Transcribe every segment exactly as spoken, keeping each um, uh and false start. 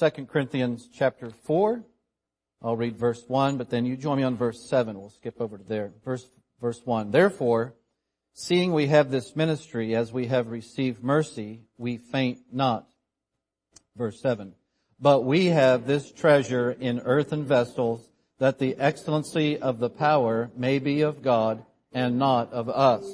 Second Corinthians chapter four. I'll read verse one, but then you join me on verse seven. We'll skip over to there. Verse, verse one. Therefore, seeing we have this ministry, as we have received mercy, we faint not. Verse seven. But we have this treasure in earthen vessels, that the excellency of the power may be of God and not of us.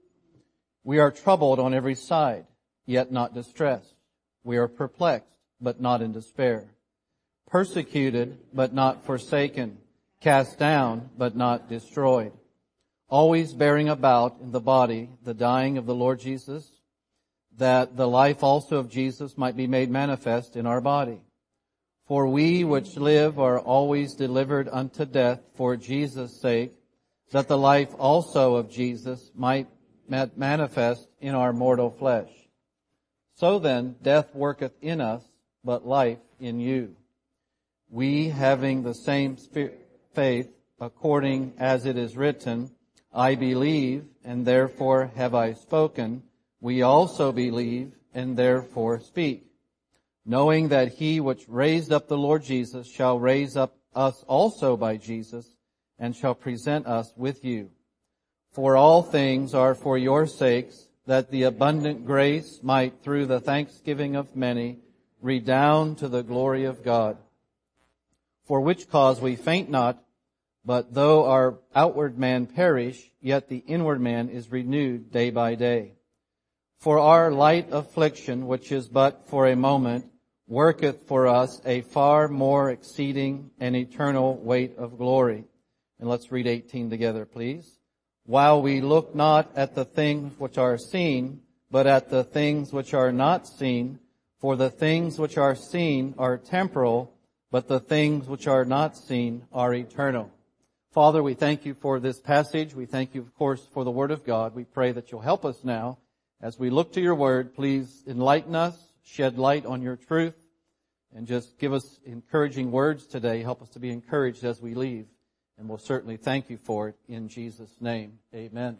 We are troubled on every side, yet not distressed. We are perplexed, but not in despair. Persecuted, but not forsaken. Cast down, but not destroyed. Always bearing about in the body the dying of the Lord Jesus, that the life also of Jesus might be made manifest in our body. For we which live are always delivered unto death for Jesus' sake, that the life also of Jesus might manifest in our mortal flesh. So then, death worketh in us, but life in you. We, having the same spirit, faith, according as it is written, I believe, and therefore have I spoken. We also believe, and therefore speak. Knowing that he which raised up the Lord Jesus shall raise up us also by Jesus, and shall present us with you. For all things are for your sakes, that the abundant grace might through the thanksgiving of many redound to the glory of God. For which cause we faint not, but though our outward man perish, yet the inward man is renewed day by day. For our light affliction, which is but for a moment, worketh for us a far more exceeding and eternal weight of glory. And let's read eighteen together, please. While we look not at the things which are seen, but at the things which are not seen, for the things which are seen are temporal, but the things which are not seen are eternal. Father, we thank you for this passage. We thank you, of course, for the Word of God. We pray that you'll help us now as we look to your Word. Please enlighten us, shed light on your truth, and just give us encouraging words today. Help us to be encouraged as we leave. And we'll certainly thank you for it in Jesus' name. Amen.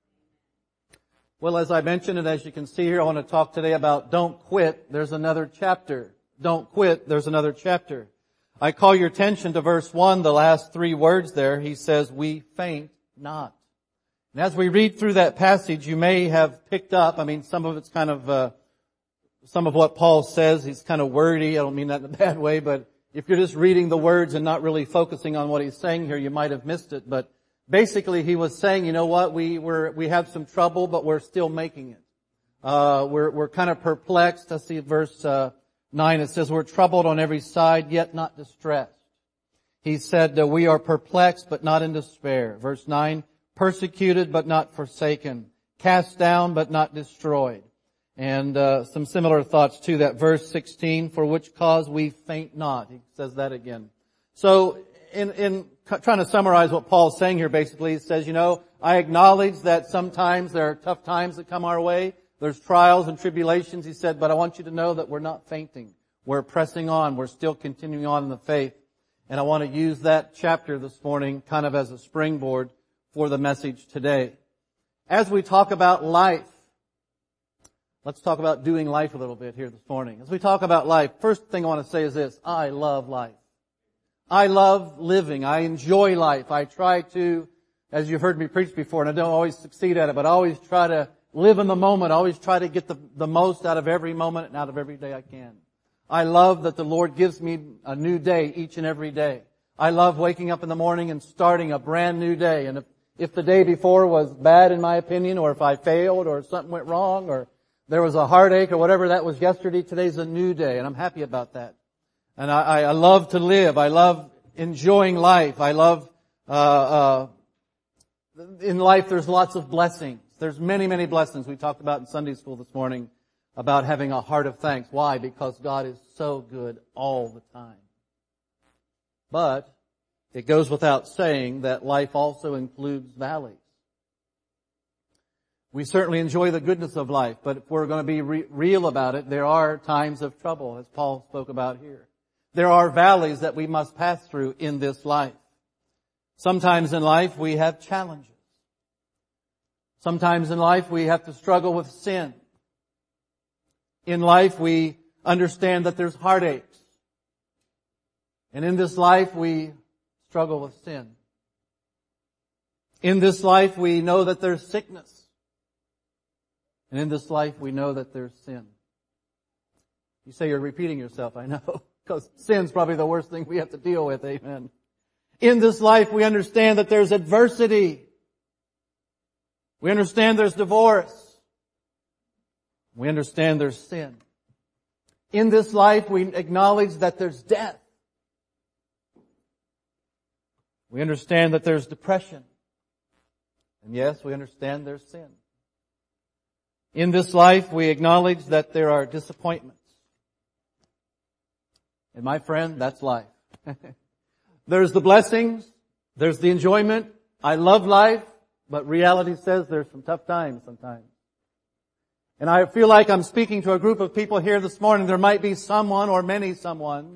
Well, as I mentioned, and as you can see here, I want to talk today about don't quit. There's another chapter. Don't quit. There's another chapter. I call your attention to verse one, the last three words there. He says, we faint not. And as we read through that passage, you may have picked up, I mean, some of it's kind of, uh, some of what Paul says, he's kind of wordy. I don't mean that in a bad way, but if you're just reading the words and not really focusing on what he's saying here, you might have missed it. But basically he was saying, you know what, we we're, we have some trouble, but we're still making it. Uh, we're, we're kind of perplexed. Let's see verse, uh, nine. It says, we're troubled on every side, yet not distressed. He said, uh, we are perplexed, but not in despair. Verse nine, persecuted, but not forsaken. Cast down, but not destroyed. And uh, some similar thoughts to that. Verse sixteen, for which cause we faint not. He says that again. So in, in trying to summarize what Paul's saying here, basically, he says, you know, I acknowledge that sometimes there are tough times that come our way. There's trials and tribulations, he said, but I want you to know that we're not fainting. We're pressing on. We're still continuing on in the faith. And I want to use that chapter this morning kind of as a springboard for the message today. As we talk about life, let's talk about doing life a little bit here this morning. As we talk about life, first thing I want to say is this. I love life. I love living. I enjoy life. I try to, as you've heard me preach before, and I don't always succeed at it, but I always try to live in the moment. I always try to get the, the most out of every moment and out of every day I can. I love that the Lord gives me a new day each and every day. I love waking up in the morning and starting a brand new day. And if, if the day before was bad in my opinion, or if I failed, or something went wrong, or there was a heartache, or whatever that was yesterday, today's a new day, and I'm happy about that. And I, I love to live. I love enjoying life. I love, uh, uh, in life there's lots of blessings. There's many, many blessings we talked about in Sunday school this morning about having a heart of thanks. Why? Because God is so good all the time. But it goes without saying that life also includes valleys. We certainly enjoy the goodness of life, but if we're going to be re- real about it, there are times of trouble, as Paul spoke about here. There are valleys that we must pass through in this life. Sometimes in life we have challenges. Sometimes in life we have to struggle with sin. In life we understand that there's heartaches. And in this life we struggle with sin. In this life we know that there's sickness. And in this life we know that there's sin. You say you're repeating yourself, I know, because sin's probably the worst thing we have to deal with, amen. In this life we understand that there's adversity. We understand there's divorce. We understand there's sin. In this life we acknowledge that there's death. We understand that there's depression. And yes, we understand there's sin. In this life we acknowledge that there are disappointments. And my friend, that's life. There's the blessings. There's the enjoyment. I love life. But reality says there's some tough times sometimes. And I feel like I'm speaking to a group of people here this morning. There might be someone or many someones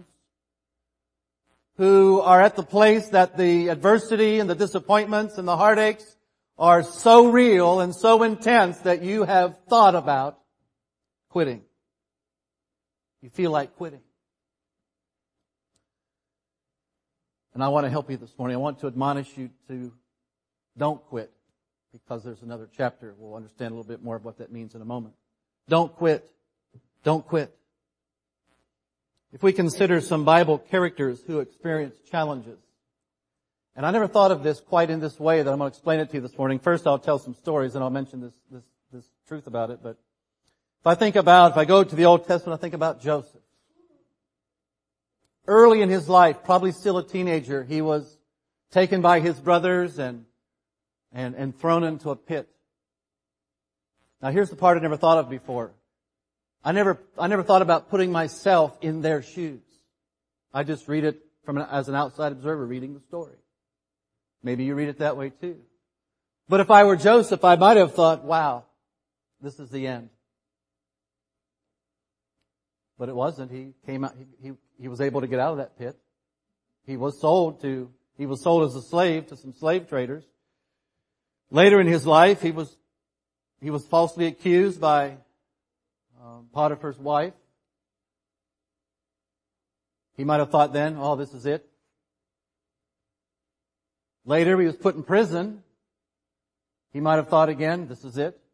who are at the place that the adversity and the disappointments and the heartaches are so real and so intense that you have thought about quitting. You feel like quitting. And I want to help you this morning. I want to admonish you to don't quit, because there's another chapter. We'll understand a little bit more of what that means in a moment. Don't quit. Don't quit. If we consider some Bible characters who experienced challenges, and I never thought of this quite in this way that I'm going to explain it to you this morning. First I'll tell some stories and I'll mention this, this, this truth about it. But if I think about, if I go to the Old Testament, I think about Joseph. Early in his life, probably still a teenager, he was taken by his brothers and, and, and thrown into a pit. Now here's the part I never thought of before. I never, I never thought about putting myself in their shoes. I just read it from an, as an outside observer reading the story. Maybe you read it that way too. But if I were Joseph, I might have thought, wow, this is the end. But it wasn't. He came out, he, he, he was able to get out of that pit. He was sold to, he was sold as a slave to some slave traders. Later in his life, he was, he was falsely accused by um, Potiphar's wife. He might have thought then, oh, this is it. Later, he was put in prison. He might have thought again, this is it.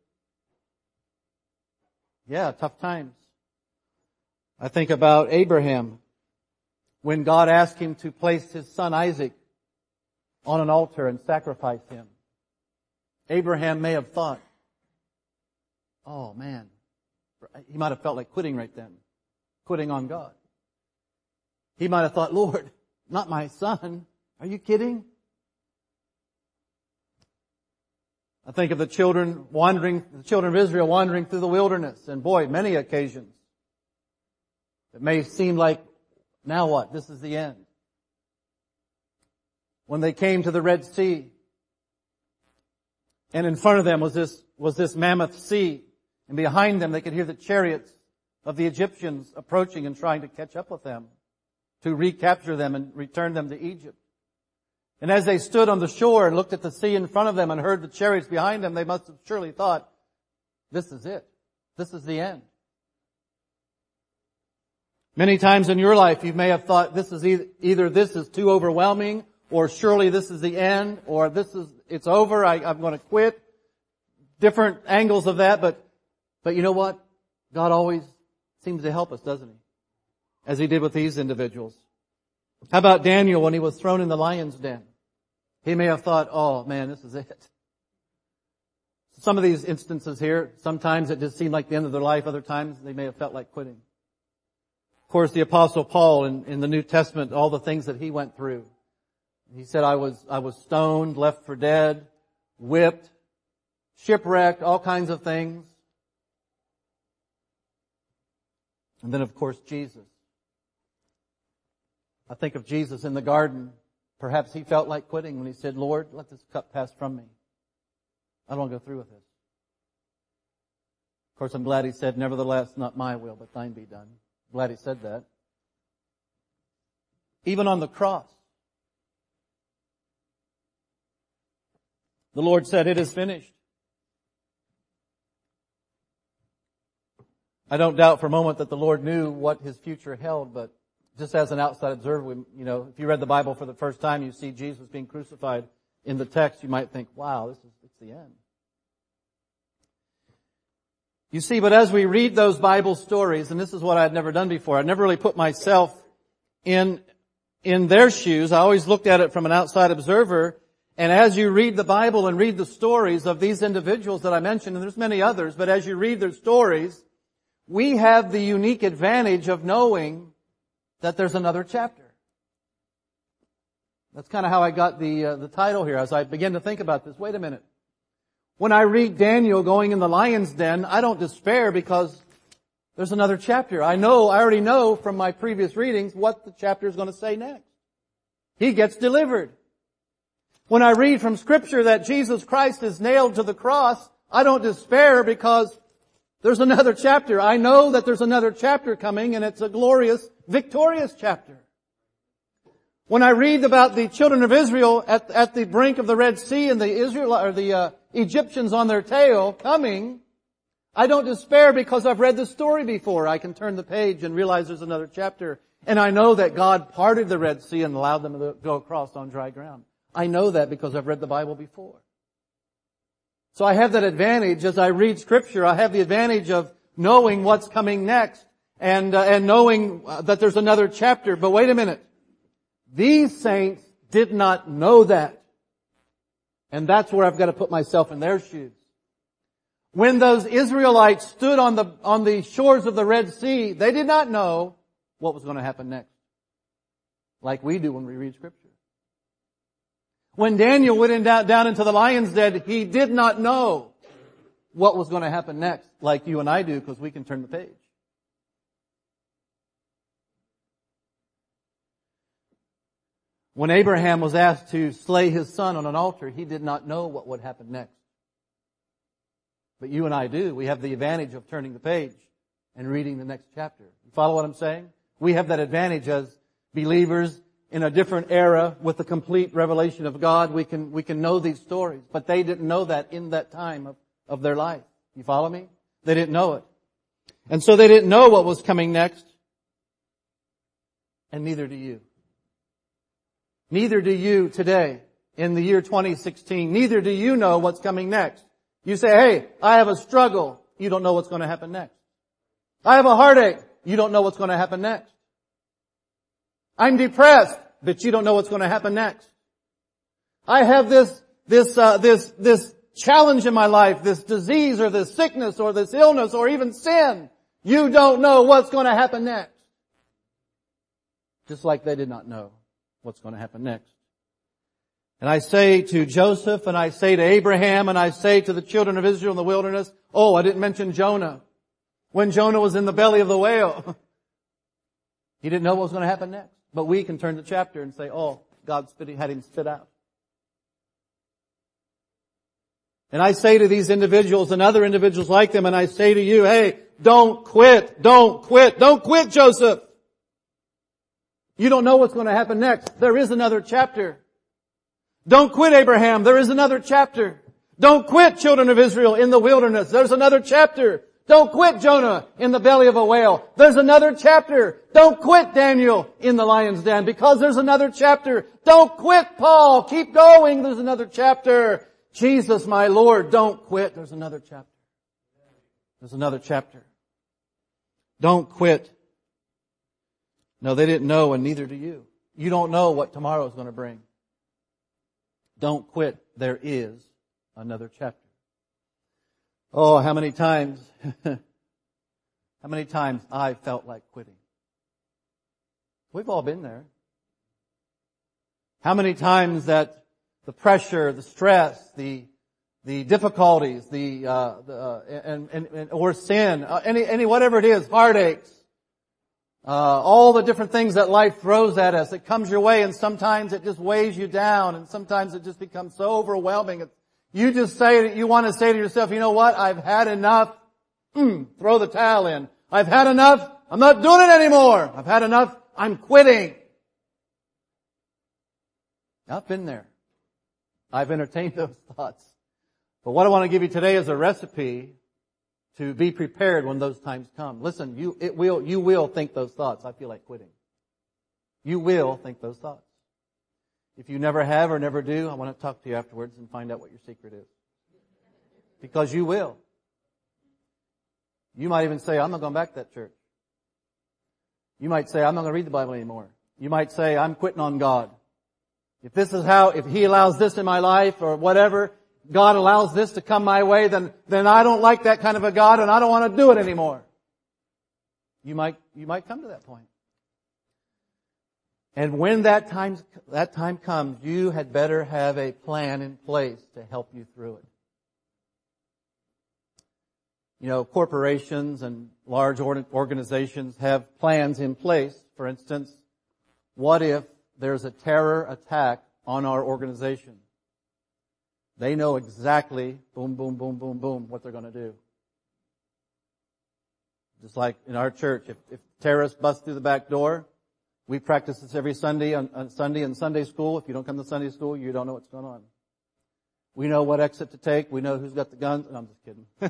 Yeah, tough times. I think about Abraham, when God asked him to place his son Isaac on an altar and sacrifice him. Abraham may have thought, oh man, he might have felt like quitting right then, quitting on God. He might have thought, Lord, not my son. Are you kidding? I think of the children wandering, the children of Israel wandering through the wilderness, and boy, many occasions. It may seem like, now what? This is the end. When they came to the Red Sea, and in front of them was this, was this mammoth sea, and behind them they could hear the chariots of the Egyptians approaching and trying to catch up with them, to recapture them and return them to Egypt. And as they stood on the shore and looked at the sea in front of them and heard the chariots behind them, they must have surely thought, this is it. This is the end. Many times in your life you may have thought this is either, either this is too overwhelming, or surely this is the end, or this is, it's over, I, I'm going to quit. Different angles of that, but, but you know what? God always seems to help us, doesn't He? As He did with these individuals. How about Daniel when he was thrown in the lion's den? He may have thought, oh man, this is it. Some of these instances here, sometimes it just seemed like the end of their life, other times they may have felt like quitting. Of course, the Apostle Paul in, in the New Testament, all the things that he went through. He said, I was, I was stoned, left for dead, whipped, shipwrecked, all kinds of things. And then of course Jesus. I think of Jesus in the garden. Perhaps He felt like quitting when He said, Lord, let this cup pass from me. I don't want to go through with this. Of course, I'm glad He said, nevertheless, not my will, but thine be done. Glad He said that. Even on the cross, the Lord said, it is finished. I don't doubt for a moment that the Lord knew what His future held, but just as an outside observer, we, you know, if you read the Bible for the first time, you see Jesus being crucified in the text, you might think, wow, this is, it's the end. You see, but as we read those Bible stories, and this is what I had never done before, I never really put myself in, in their shoes. I always looked at it from an outside observer. And as you read the Bible and read the stories of these individuals that I mentioned, and there's many others, but as you read their stories, we have the unique advantage of knowing that there's another chapter. That's kind of how I got the, uh, the title here as I began to think about this. Wait a minute. When I read Daniel going in the lion's den, I don't despair because there's another chapter. I know, I already know from my previous readings what the chapter is going to say next. He gets delivered. When I read from Scripture that Jesus Christ is nailed to the cross, I don't despair because there's another chapter. I know that there's another chapter coming, and it's a glorious, victorious chapter. When I read about the children of Israel at, at the brink of the Red Sea and the Israel or the uh, Egyptians on their tail coming, I don't despair because I've read the story before. I can turn the page and realize there's another chapter. And I know that God parted the Red Sea and allowed them to go across on dry ground. I know that because I've read the Bible before. So I have that advantage as I read Scripture. I have the advantage of knowing what's coming next and, uh, and knowing that there's another chapter. But wait a minute. These saints did not know that. And that's where I've got to put myself in their shoes. When those Israelites stood on the, on the shores of the Red Sea, they did not know what was going to happen next. Like we do when we read Scripture. When Daniel went in down, down into the lion's den, he did not know what was going to happen next, like you and I do, because we can turn the page. When Abraham was asked to slay his son on an altar, he did not know what would happen next. But you and I do. We have the advantage of turning the page and reading the next chapter. You follow what I'm saying? We have that advantage as believers in a different era with the complete revelation of God. We can, we can know these stories. But they didn't know that in that time of, of their life. You follow me? They didn't know it. And so they didn't know what was coming next. And neither do you. Neither do you today in the year twenty sixteen. Neither do you know what's coming next. You say, hey, I have a struggle. You don't know what's going to happen next. I have a heartache. You don't know what's going to happen next. I'm depressed, but you don't know what's going to happen next. I have this, this, uh, this, this challenge in my life, this disease or this sickness or this illness or even sin. You don't know what's going to happen next. Just like they did not know what's going to happen next. And I say to Joseph, and I say to Abraham, and I say to the children of Israel in the wilderness, oh, I didn't mention Jonah. When Jonah was in the belly of the whale, he didn't know what was going to happen next. But we can turn the chapter and say, oh, God spit, had him spit out. And I say to these individuals and other individuals like them, and I say to you, hey, don't quit, don't quit, don't quit, Joseph. You don't know what's going to happen next. There is another chapter. Don't quit, Abraham. There is another chapter. Don't quit, children of Israel, in the wilderness. There's another chapter. Don't quit, Jonah, in the belly of a whale. There's another chapter. Don't quit, Daniel, in the lion's den, because there's another chapter. Don't quit, Paul. Keep going. There's another chapter. Jesus, my Lord, don't quit. There's another chapter. There's another chapter. Don't quit. No, they didn't know, and neither do you. You don't know what tomorrow is going to bring. Don't quit. There is another chapter. Oh, how many times, how many times I felt like quitting. We've all been there. How many times that the pressure, the stress, the the difficulties, the uh, the uh, and, and, and or sin, uh, any any whatever it is, heartaches, uh, all the different things that life throws at us, it comes your way, and sometimes it just weighs you down, and sometimes it just becomes so overwhelming. It's, you just say, you want to say to yourself, you know what? I've had enough. Mm, throw the towel in. I've had enough. I'm not doing it anymore. I've had enough. I'm quitting. I've been there. I've entertained those thoughts. But what I want to give you today is a recipe to be prepared when those times come. Listen, you, it will, you will think those thoughts. I feel like quitting. You will think those thoughts. If you never have or never do, I want to talk to you afterwards and find out what your secret is. Because you will. You might even say, I'm not going back to that church. You might say, I'm not going to read the Bible anymore. You might say, I'm quitting on God. If this is how, if He allows this in my life or whatever, God allows this to come my way, then, then I don't like that kind of a God and I don't want to do it anymore. You might, you might come to that point. And when that time, that time comes, you had better have a plan in place to help you through it. You know, corporations and large organizations have plans in place. For instance, what if there's a terror attack on our organization? They know exactly, boom, boom, boom, boom, boom, what they're going to do. Just like in our church, if, if terrorists bust through the back door, we practice this every Sunday on, on Sunday in Sunday school. If you don't come to Sunday school, you don't know what's going on. We know what exit to take. We know who's got the guns. No, I'm just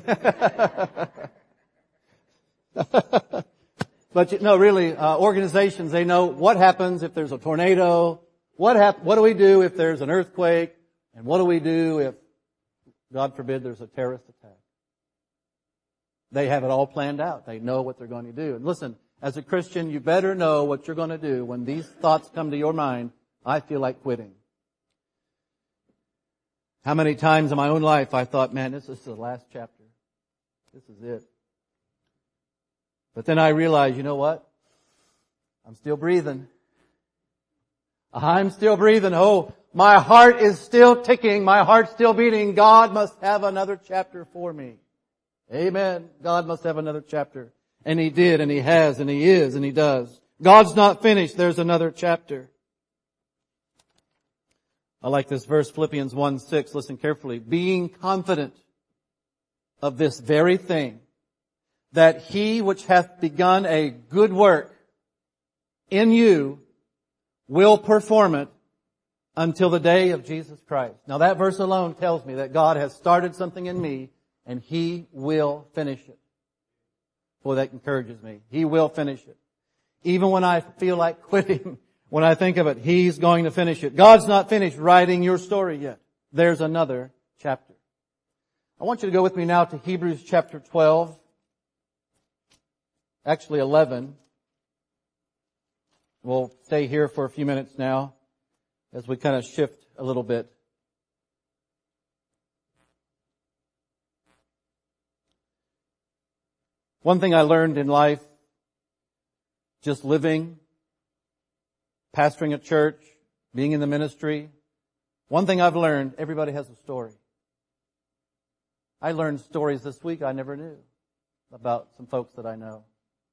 kidding. But you, no, really, uh, organizations, they know what happens if there's a tornado. What hap- What do we do if there's an earthquake? And what do we do if, God forbid, there's a terrorist attack? They have it all planned out. They know what they're going to do. And listen, as a Christian, you better know what you're going to do when these thoughts come to your mind. I feel like quitting. How many times in my own life I thought, man, this is the last chapter. This is it. But then I realized, you know what? I'm still breathing. I'm still breathing. Oh, my heart is still ticking. My heart's still beating. God must have another chapter for me. Amen. God must have another chapter. And He did, and He has, and He is, and He does. God's not finished. There's another chapter. I like this verse, Philippians one six. Listen carefully. Being confident of this very thing, that He which hath begun a good work in you will perform it until the day of Jesus Christ. Now that verse alone tells me that God has started something in me and He will finish it. Boy, that encourages me. He will finish it. Even when I feel like quitting, when I think of it, He's going to finish it. God's not finished writing your story yet. There's another chapter. I want you to go with me now to Hebrews chapter twelve. Actually eleven. We'll stay here for a few minutes now as we kind of shift a little bit. One thing I learned in life, just living, pastoring a church, being in the ministry, one thing I've learned, everybody has a story. I learned stories this week I never knew about some folks that I know.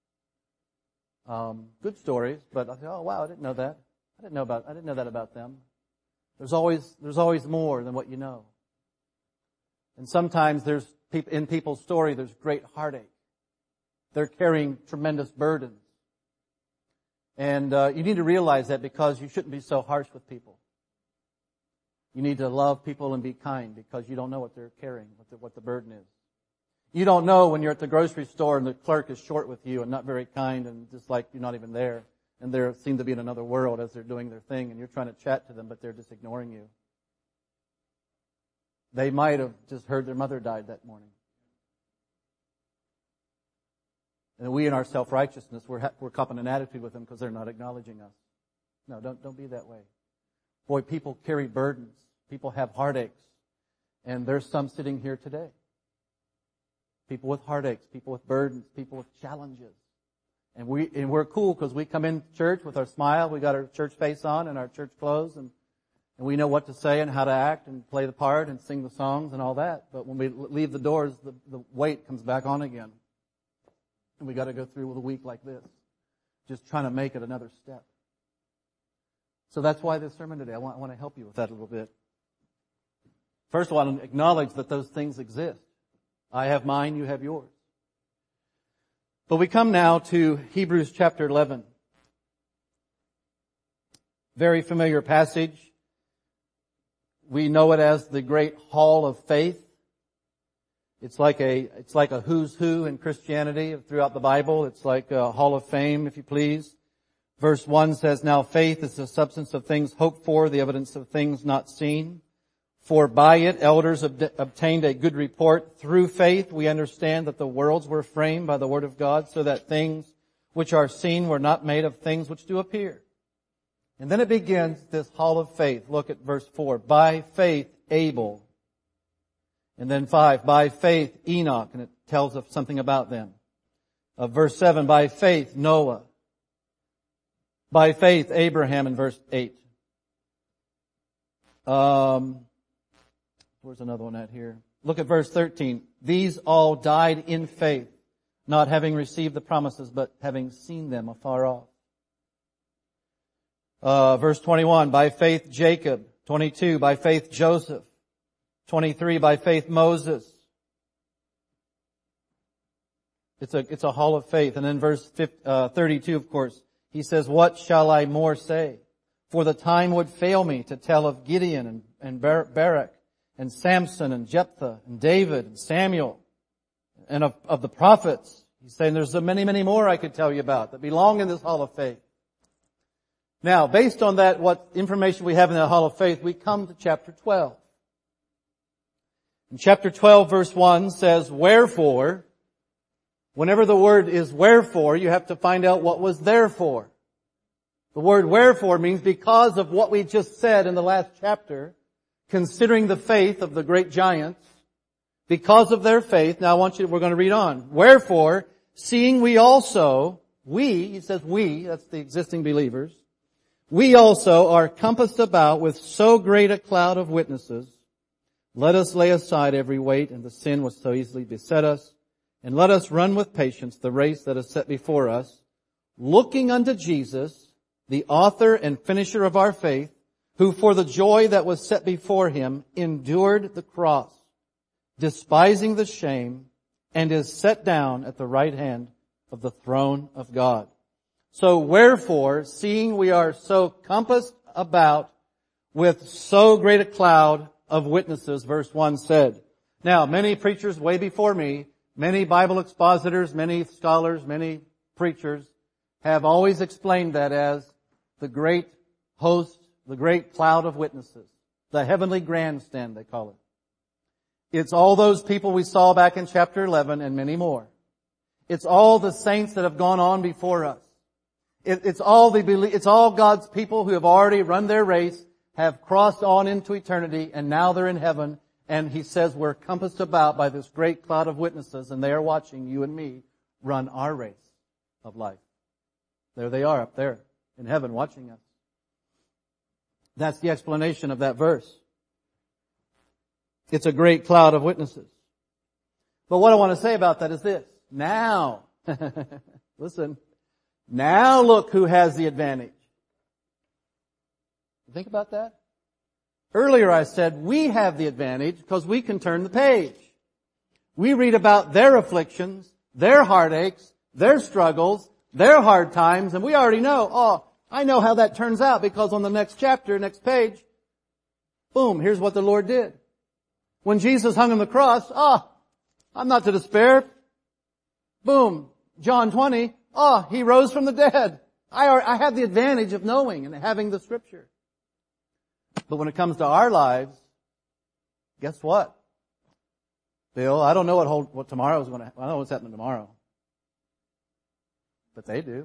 Um, good stories, but I thought, oh wow, I didn't know that. I didn't know about, I didn't know that about them. There's always, there's always more than what you know. And sometimes there's, in people's story, there's great heartache. They're carrying tremendous burdens. And uh, you need to realize that because you shouldn't be so harsh with people. You need to love people and be kind because you don't know what they're carrying, what the, what the burden is. You don't know when you're at the grocery store and the clerk is short with you and not very kind and just like you're not even there. And they seem to be in another world as they're doing their thing and you're trying to chat to them, but they're just ignoring you. They might have just heard their mother died that morning. And we in our self-righteousness, we're, ha- we're copping an attitude with them because they're not acknowledging us. No, don't, don't be that way. Boy, people carry burdens. People have heartaches. And there's some sitting here today. People with heartaches, people with burdens, people with challenges. And, we, and we're cool because we come in church with our smile. We got our church face on and our church clothes. And, and we know what to say and how to act and play the part and sing the songs and all that. But when we leave the doors, the, the weight comes back on again. And we got to go through with a week like this, just trying to make it another step. So that's why this sermon today, I want, I want to help you with that a little bit. First of all, I want to acknowledge that those things exist. I have mine, you have yours. But we come now to Hebrews chapter eleven. Very familiar passage. We know it as the great hall of faith. It's like a, it's like a who's who in Christianity throughout the Bible. It's like a hall of fame, if you please, Verse one says, now faith is the substance of things hoped for, the evidence of things not seen. For by it elders ob- obtained a good report. Through faith we understand that the worlds were framed by the word of God, so that things which are seen were not made of things which do appear. And then it begins this hall of faith. Look at verse four. By faith Abel. And then five. By faith Enoch. And it tells us something about them. Uh, verse seven. By faith Noah. By faith Abraham in verse eight. Um, where's another one at here? Look at verse thirteen. These all died in faith, not having received the promises, but having seen them afar off. Uh, verse twenty-one, by faith Jacob. twenty-two, by faith Joseph. twenty-three, by faith Moses. It's a, it's a hall of faith. And then verse thirty-two, of course, he says, what shall I more say? For the time would fail me to tell of Gideon and, and Bar- Barak and Samson and Jephthah and David and Samuel and of, of the prophets. He's saying there's so many, many more I could tell you about that belong in this hall of faith. Now, based on that, what information we have in that hall of faith, we come to chapter twelve. And chapter twelve verse one says, wherefore, whenever the word is wherefore, you have to find out what was therefore. The word wherefore means because of what we just said in the last chapter, considering the faith of the great giants, because of their faith. Now I want you, we're going to read on. Wherefore, seeing we also, we, he says we, that's the existing believers, we also are compassed about with so great a cloud of witnesses, let us lay aside every weight and the sin which so easily beset us, and let us run with patience the race that is set before us, looking unto Jesus, the author and finisher of our faith, who for the joy that was set before him endured the cross, despising the shame, and is set down at the right hand of the throne of God. So wherefore, seeing we are so compassed about with so great a cloud of witnesses, verse one said. Now, many preachers way before me, many Bible expositors, many scholars, many preachers have always explained that as the great host, the great cloud of witnesses, the heavenly grandstand, they call it. It's all those people we saw back in chapter eleven and many more. It's all the saints that have gone on before us. It, it's all the, it's all God's people who have already run their race, have crossed on into eternity, and now they're in heaven. And he says we're compassed about by this great cloud of witnesses, and they are watching you and me run our race of life. There they are up there in heaven watching us. That's the explanation of that verse. It's a great cloud of witnesses. But what I want to say about that is this. Now, listen, now look who has the advantage. Think about that. Earlier I said we have the advantage because we can turn the page. We read about their afflictions, their heartaches, their struggles, their hard times, and we already know, oh, I know how that turns out because on the next chapter, next page, boom, here's what the Lord did. When Jesus hung on the cross, oh, I'm not to despair. Boom, John twenty, oh, he rose from the dead. I, are, I have the advantage of knowing and having the scripture. But when it comes to our lives, guess what? Bill, I don't know what hold, what tomorrow is going to happen. I don't know what's happening tomorrow. But they do.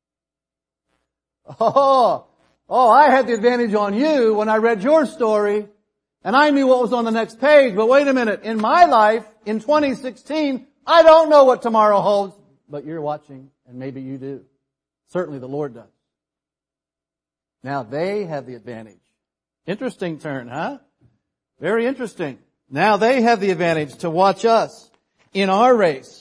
Oh, oh, I had the advantage on you when I read your story and I knew what was on the next page. But wait a minute. In my life, in twenty sixteen, I don't know what tomorrow holds, but you're watching and maybe you do. Certainly the Lord does. Now they have the advantage. Interesting turn, huh? Very interesting. Now they have the advantage to watch us in our race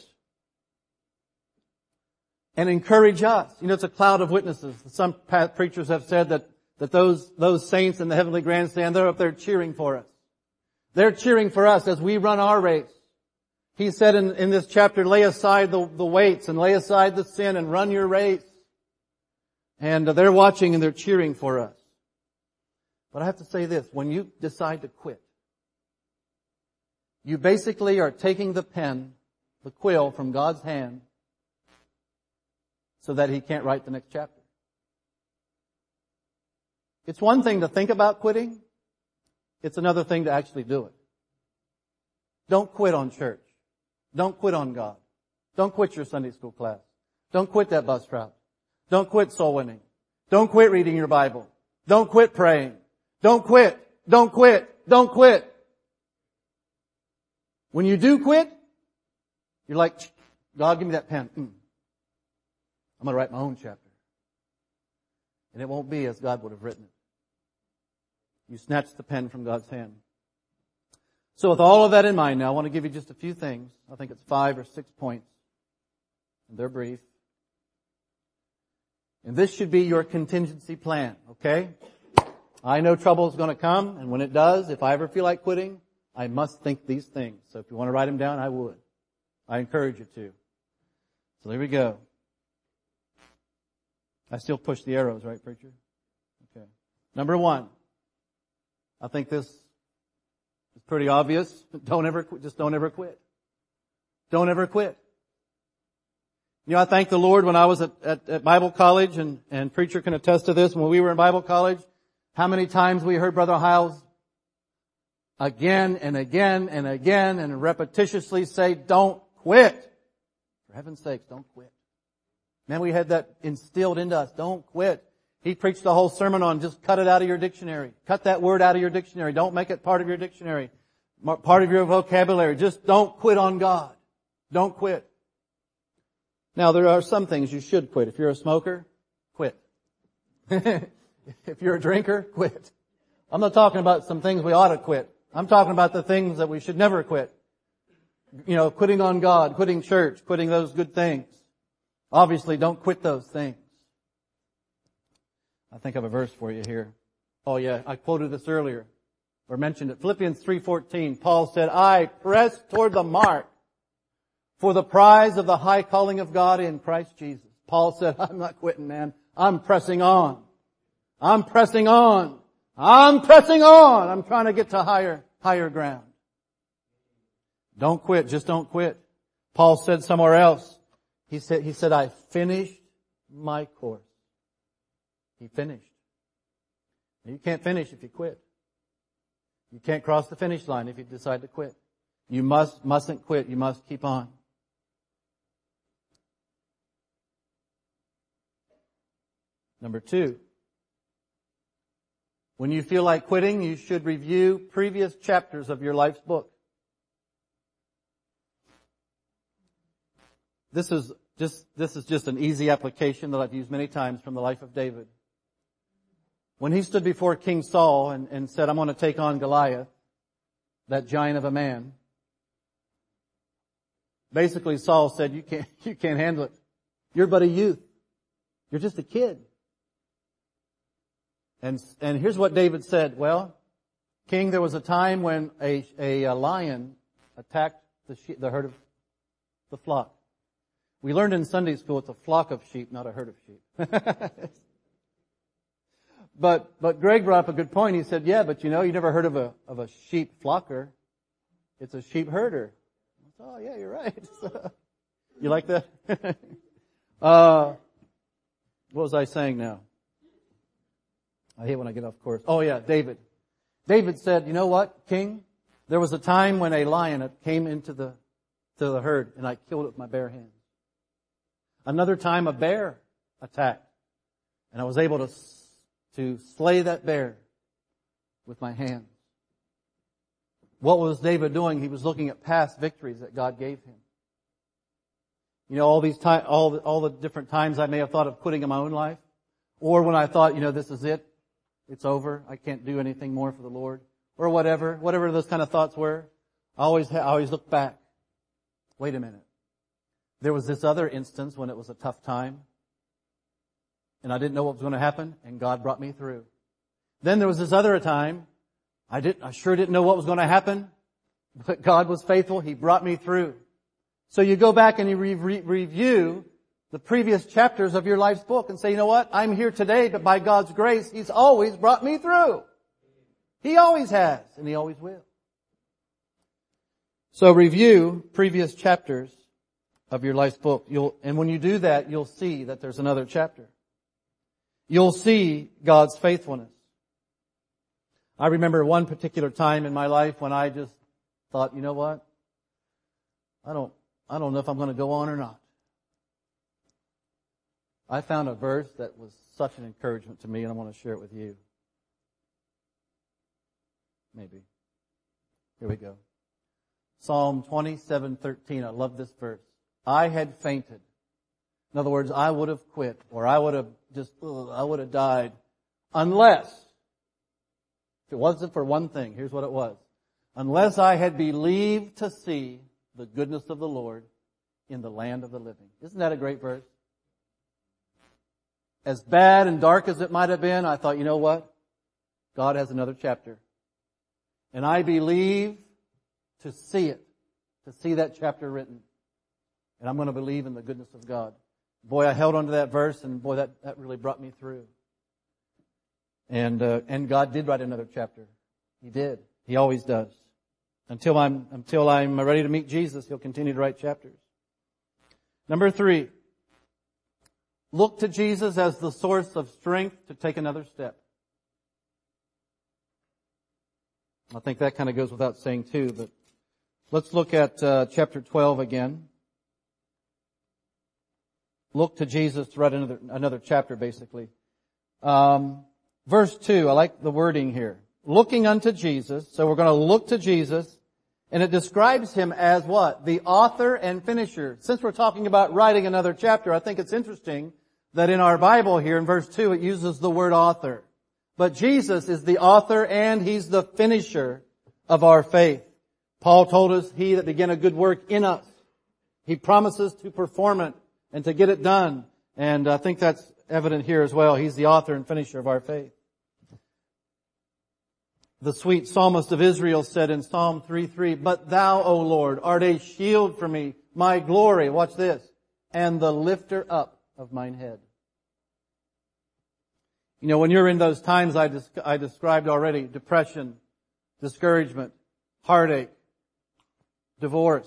and encourage us. You know, it's a cloud of witnesses. Some preachers have said that, that those, those saints in the heavenly grandstand, they're up there cheering for us. They're cheering for us as we run our race. He said in, in this chapter, lay aside the, the weights and lay aside the sin and run your race. And they're watching and they're cheering for us. But I have to say this, when you decide to quit, you basically are taking the pen, the quill from God's hand so that He can't write the next chapter. It's one thing to think about quitting. It's another thing to actually do it. Don't quit on church. Don't quit on God. Don't quit your Sunday school class. Don't quit that bus route. Don't quit soul winning. Don't quit reading your Bible. Don't quit praying. Don't quit. Don't quit. Don't quit. When you do quit, you're like, God, give me that pen. Mm. I'm going to write my own chapter. And it won't be as God would have written it. You snatch the pen from God's hand. So with all of that in mind now, I want to give you just a few things. I think it's five or six points. And they're brief. And this should be your contingency plan, okay? I know trouble is going to come, and when it does, if I ever feel like quitting, I must think these things. So if you want to write them down, I would. I encourage you to. So there we go. I still push the arrows, right, preacher? Okay. Number one. I think this is pretty obvious. Don't ever, just don't ever quit. Don't ever quit. You know, I thank the Lord when I was at, at, at Bible college, and, and preacher can attest to this, when we were in Bible college, how many times we heard Brother Hiles again and again and again and repetitiously say, don't quit. For heaven's sakes, don't quit. Man, we had that instilled into us. Don't quit. He preached the whole sermon on just cut it out of your dictionary. Cut that word out of your dictionary. Don't make it part of your dictionary, part of your vocabulary. Just don't quit on God. Don't quit. Now, there are some things you should quit. If you're a smoker, quit. If you're a drinker, quit. I'm not talking about some things we ought to quit. I'm talking about the things that we should never quit. You know, quitting on God, quitting church, quitting those good things. Obviously, don't quit those things. I think I have a verse for you here. Oh yeah, I quoted this earlier, or mentioned it. Philippians three fourteen, Paul said, I press toward the mark for the prize of the high calling of God in Christ Jesus. Paul said, I'm not quitting, man. I'm pressing on. I'm pressing on. I'm pressing on. I'm trying to get to higher, higher ground. Don't quit. Just don't quit. Paul said somewhere else, he said, he said, I finished my course. He finished. You can't finish if you quit. You can't cross the finish line if you decide to quit. You must, mustn't quit. You must keep on. Number two. When you feel like quitting, you should review previous chapters of your life's book. This is just, this is just an easy application that I've used many times from the life of David. When he stood before King Saul and, and said, I'm going to take on Goliath, that giant of a man. Basically, Saul said, you can't, you can't handle it. You're but a youth. You're just a kid. And, and here's what David said. Well, King, there was a time when a, a, a lion attacked the, sheep, the herd of the flock. We learned in Sunday school it's a flock of sheep, not a herd of sheep. But, but Greg brought up a good point. He said, yeah, but you know, you never heard of a, of a sheep flocker. It's a sheep herder. Oh yeah, you're right. You like that? uh, what was I saying now? I hate when I get off course. Oh yeah, David. David said, you know what, King? There was a time when a lion came into the, to the herd and I killed it with my bare hands. Another time a bear attacked and I was able to to slay that bear with my hands. What was David doing? He was looking at past victories that God gave him. You know, all these time, all the, all the different times I may have thought of quitting in my own life, or when I thought, you know, this is it, it's over, I can't do anything more for the Lord, or whatever, whatever those kind of thoughts were. I always, I always look back. Wait a minute. There was this other instance when it was a tough time. And I didn't know what was going to happen, and God brought me through. Then there was this other time, I didn't, I sure didn't know what was going to happen, but God was faithful. He brought me through. So you go back and you re- re- review the previous chapters of your life's book and say, you know what? I'm here today, but by God's grace, He's always brought me through. He always has, and He always will. So review previous chapters of your life's book. You'll, and when you do that, you'll see that there's another chapter. You'll see God's faithfulness. I remember one particular time in my life when I just thought, you know what? I don't, I don't know if I'm going to go on or not. I found a verse that was such an encouragement to me, and I want to share it with you. Maybe. Here we go. Psalm twenty-seven thirteen. I love this verse. I had fainted. In other words, I would have quit, or I would have just, ugh, I would have died, unless, if it wasn't for one thing, here's what it was. Unless I had believed to see the goodness of the Lord in the land of the living. Isn't that a great verse? As bad and dark as it might have been, I thought, you know what? God has another chapter. And I believe to see it, to see that chapter written. And I'm going to believe in the goodness of God. Boy, I held on to that verse, and boy, that, that really brought me through. And uh, and God did write another chapter. He did. He always does. Until I'm until I'm ready to meet Jesus, He'll continue to write chapters. Number three, look to Jesus as the source of strength to take another step. I think that kind of goes without saying too, but let's look at uh, chapter twelve again. Look to Jesus to write another another chapter, basically. Um, verse two, I like the wording here. Looking unto Jesus. So we're going to look to Jesus, and it describes Him as what? The author and finisher. Since we're talking about writing another chapter, I think it's interesting that in our Bible here in verse two it uses the word author. But Jesus is the author and He's the finisher of our faith. Paul told us, He that began a good work in us, He promises to perform it and to get it done. And I think that's evident here as well. He's the author and finisher of our faith. The sweet psalmist of Israel said in Psalm three three, But Thou, O Lord, art a shield for me, my glory, watch this, and the lifter up of mine head. You know, when you're in those times I, des- I described already, depression, discouragement, heartache, divorce,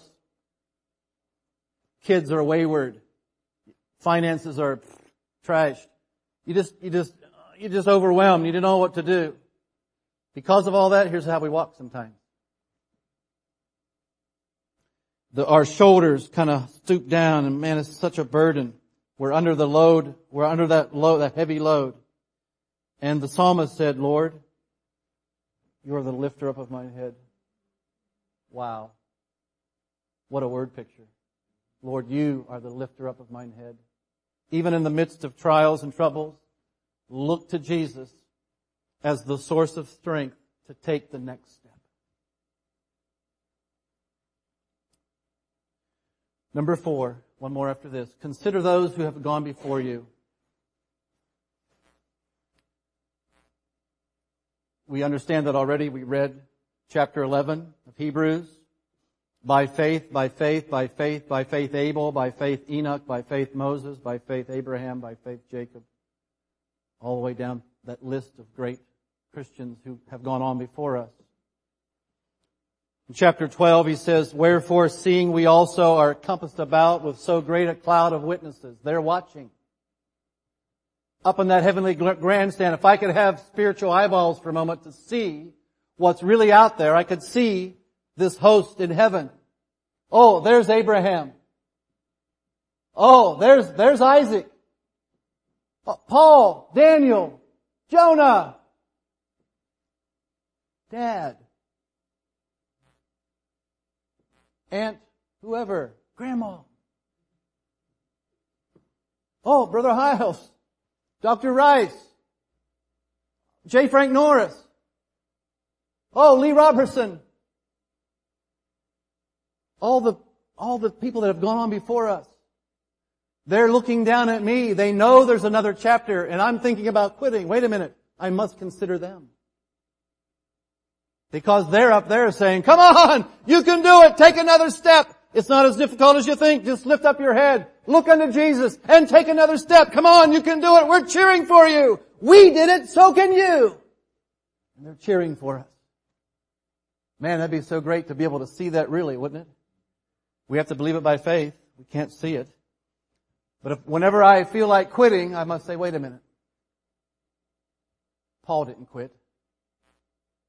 kids are wayward, finances are trashed. You just, you just, you're just overwhelmed. You don't know what to do. Because of all that, here's how we walk sometimes. The, our shoulders kind of stoop down, and man, it's such a burden. We're under the load. We're under that load, that heavy load. And the psalmist said, Lord, You are the lifter up of my head. Wow. What a word picture. Lord, You are the lifter up of mine head. Even in the midst of trials and troubles, look to Jesus as the source of strength to take the next step. Number four, one more after this. Consider those who have gone before you. We understand that already. We read chapter eleven of Hebrews. By faith, by faith, by faith, by faith Abel, by faith Enoch, by faith Moses, by faith Abraham, by faith Jacob. All the way down that list of great Christians who have gone on before us. In chapter twelve, he says, Wherefore, seeing we also are compassed about with so great a cloud of witnesses. They're watching. Up in that heavenly grandstand, if I could have spiritual eyeballs for a moment to see what's really out there, I could see this host in heaven. Oh, there's Abraham. Oh, there's, there's Isaac. Paul, Daniel, Jonah, Dad, Aunt, whoever, Grandma. Oh, Brother Hiles, Doctor Rice, J. Frank Norris. Oh, Lee Robertson. All the, all the people that have gone on before us. They're looking down at me. They know there's another chapter, and I'm thinking about quitting. Wait a minute. I must consider them. Because they're up there saying, come on, you can do it. Take another step. It's not as difficult as you think. Just lift up your head. Look unto Jesus and take another step. Come on, you can do it. We're cheering for you. We did it, so can you. And they're cheering for us. Man, that'd be so great to be able to see that really, wouldn't it? We have to believe it by faith. We can't see it. But if, whenever I feel like quitting, I must say, wait a minute. Paul didn't quit.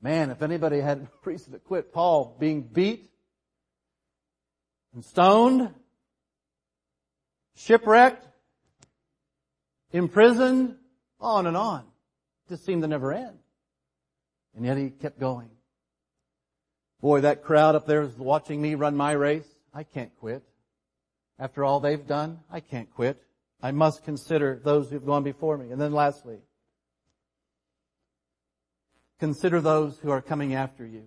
Man, if anybody had reason to quit, Paul being beat and stoned, shipwrecked, imprisoned, on and on. It just seemed to never end. And yet he kept going. Boy, that crowd up there is watching me run my race. I can't quit. After all they've done, I can't quit. I must consider those who've gone before me. And then lastly, consider those who are coming after you.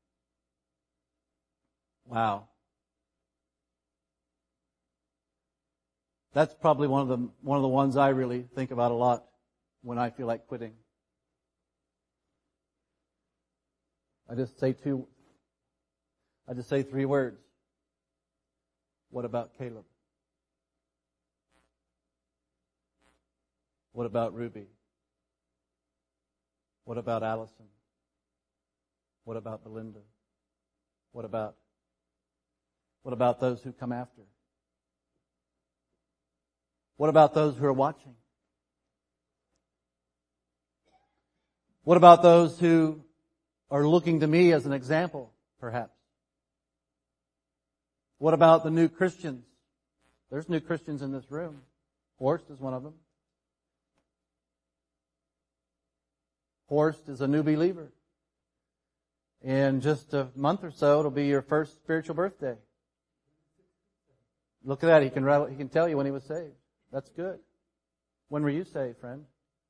Wow. That's probably one of the one of the ones I really think about a lot when I feel like quitting. I just say two I just say three words. What about Caleb? What about Ruby? What about Allison? What about Belinda? What about what about those who come after? What about those who are watching? What about those who are looking to me as an example, perhaps? What about the new Christians? There's new Christians in this room. Horst is one of them. Horst is a new believer. In just a month or so, it'll be your first spiritual birthday. Look at that. He can rattle, he can tell you when he was saved. That's good. When were you saved, friend?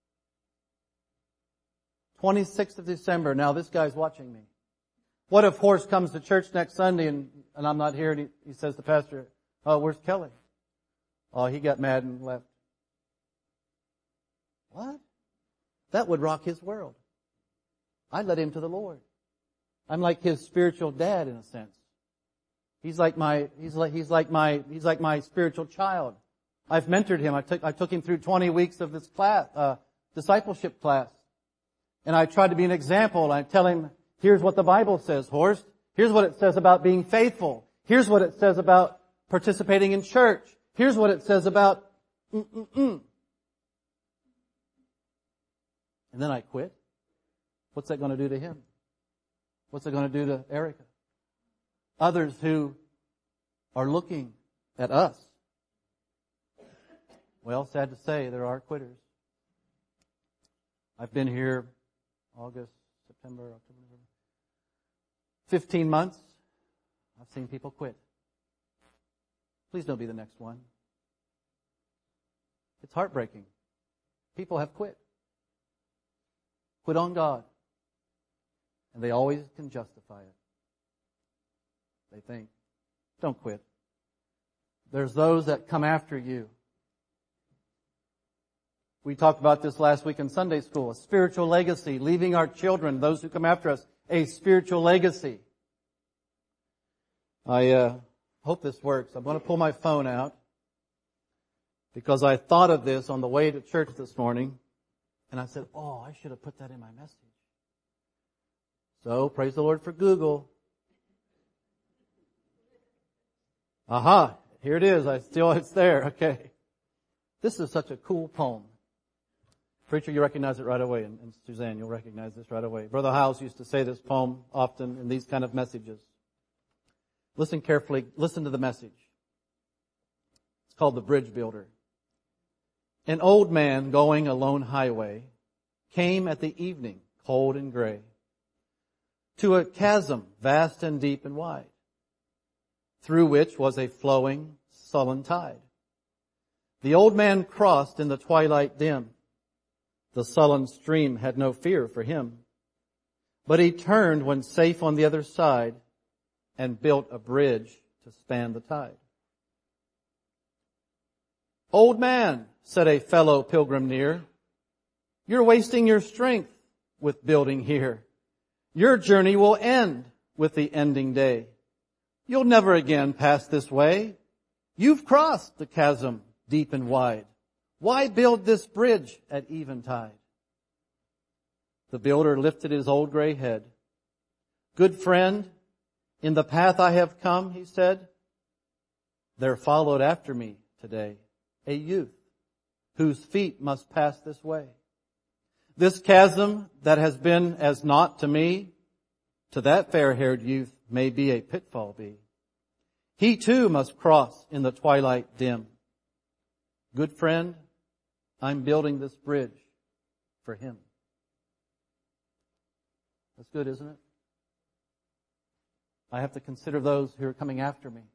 twenty-sixth of December. Now this guy's watching me. What if Horst comes to church next Sunday and, and I'm not here and he, he says to the pastor, oh, where's Kelly? Oh, he got mad and left. What? That would rock his world. I led him to the Lord. I'm like his spiritual dad in a sense. He's like my, he's like, he's like my, he's like my spiritual child. I've mentored him. I took, I took him through twenty weeks of this class, uh, discipleship class. And I tried to be an example. I tell him, here's what the Bible says, Horst. Here's what it says about being faithful. Here's what it says about participating in church. Here's what it says about mm-mm-mm. And then I quit. What's that going to do to him? What's it going to do to Erica? Others who are looking at us. Well, sad to say, there are quitters. I've been here August, September, October, November. fifteen months. I've seen people quit. Please don't be the next one. It's heartbreaking. People have quit. Quit on God. And they always can justify it. They think, don't quit. There's those that come after you. We talked about this last week in Sunday school. A spiritual legacy, leaving our children, those who come after us, a spiritual legacy. I uh, hope this works. I'm going to pull my phone out because I thought of this on the way to church this morning. And I said, oh, I should have put that in my message. So, praise the Lord for Google. Aha, here it is. I still, it's there. Okay. This is such a cool poem. Preacher, you recognize it right away. And, and Suzanne, you'll recognize this right away. Brother Howes used to say this poem often in these kind of messages. Listen carefully. Listen to the message. It's called The Bridge Builder. An old man going a lone highway came at the evening, cold and gray, to a chasm vast and deep and wide, through which was a flowing, sullen tide. The old man crossed in the twilight dim. The sullen stream had no fear for him, but he turned when safe on the other side and built a bridge to span the tide. Old man, said a fellow pilgrim near, you're wasting your strength with building here. Your journey will end with the ending day. You'll never again pass this way. You've crossed the chasm deep and wide. Why build this bridge at eventide? The builder lifted his old gray head. Good friend, in the path I have come, he said, there followed after me today a youth whose feet must pass this way. This chasm that has been as naught to me to that fair-haired youth may be a pitfall be. He too must cross in the twilight dim. Good friend, I'm building this bridge for him. That's good, isn't it? I have to consider those who are coming after me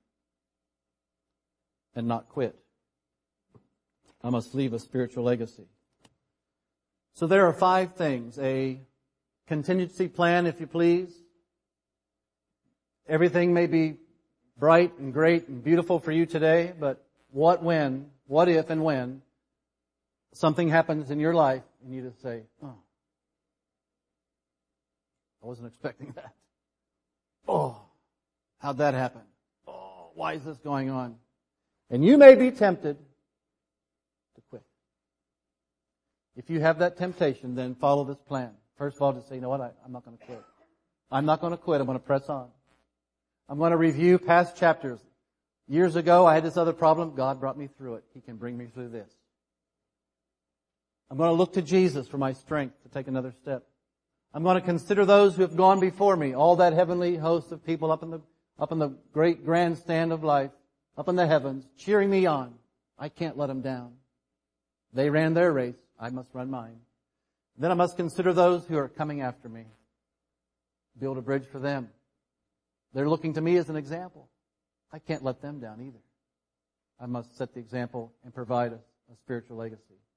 and not quit. I must leave a spiritual legacy. So there are five things. A contingency plan, if you please. Everything may be bright and great and beautiful for you today, but what when, what if and when something happens in your life and you just say, oh, I wasn't expecting that. Oh, how'd that happen? Oh, why is this going on? And you may be tempted to quit. If you have that temptation, then follow this plan. First of all, just say, you know what, I, I'm not going to quit. I'm not going to quit. I'm going to press on. I'm going to review past chapters. Years ago, I had this other problem. God brought me through it. He can bring me through this. I'm going to look to Jesus for my strength to take another step. I'm going to consider those who have gone before me, all that heavenly host of people up in the, up in the great grandstand of life, up in the heavens, cheering me on. I can't let them down. They ran their race. I must run mine. Then I must consider those who are coming after me. Build a bridge for them. They're looking to me as an example. I can't let them down either. I must set the example and provide a, a spiritual legacy.